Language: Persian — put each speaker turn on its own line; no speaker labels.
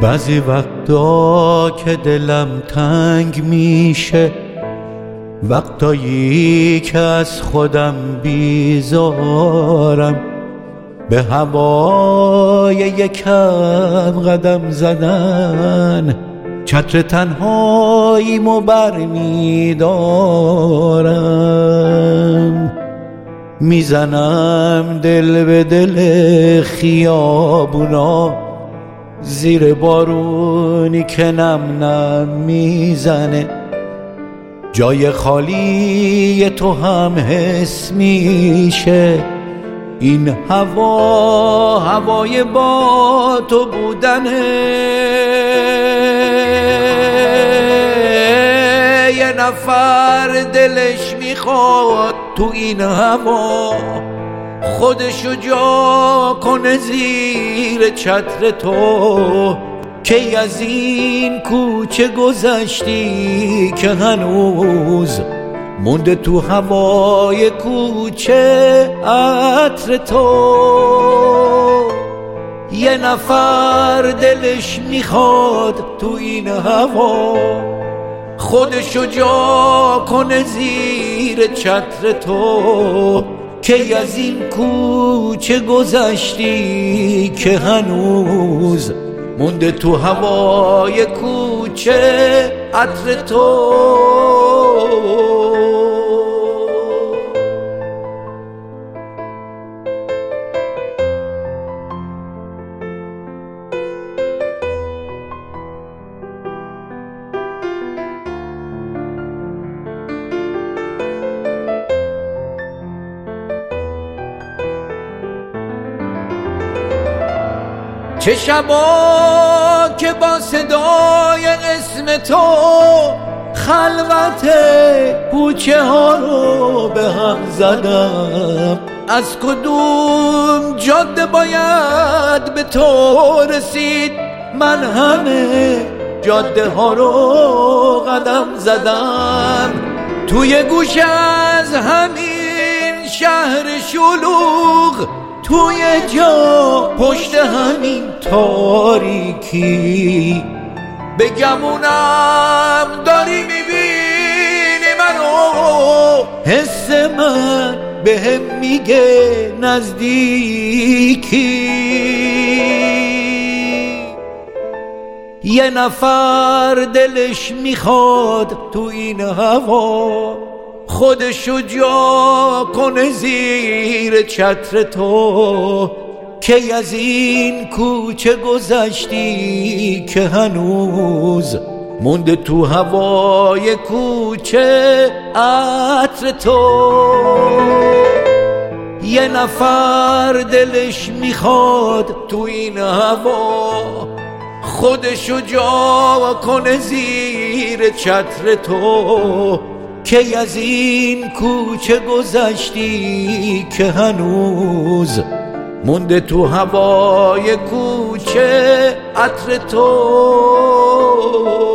بعضی وقتا که دلم تنگ میشه، وقتایی که از خودم بیزارم، به هوای یکم قدم زدن چتر تنهاییمو برمیدارم. میزنم دل به دل خیابونا، زیر بارونی که نم نم میزنه، جای خالی تو هم حس میشه. این هوا هوای با تو بودنه، یه نفر دلش میخواد تو این هوا خودشو جا کنه زیر چتر تو. کی از این کوچه گذشتی که هنوز مونده تو هوای کوچه عطر تو. یه نفر دلش میخواد تو این هوا خودشو جا کنه زیر چتر تو. کی از این کوچه گذشتی که هنوز مونده تو هوای کوچه عطر تو. چه شبا که با صدای اسم تو خلوت کوچه ها رو به هم زدم. از کدوم جاده باید به تو رسید؟ من همه جاده ها رو قدم زدم. توی گوش از همین شهر شلوغ، توی جا پشت همین تاریکی، به گمونم داری میبینی منو، حس من بهم میگه نزدیکی. یه نفر دلش میخواد تو این هوا خودشو جا کنه زیر چتر تو. کی از این کوچه گذشتی که هنوز مونده تو هوای کوچه عطر تو. یه نفر دلش میخواد تو این هوا خودشو جا کنه زیر چتر تو. کی از این کوچه گذشتی که هنوز مونده تو هوای کوچه عطر تو.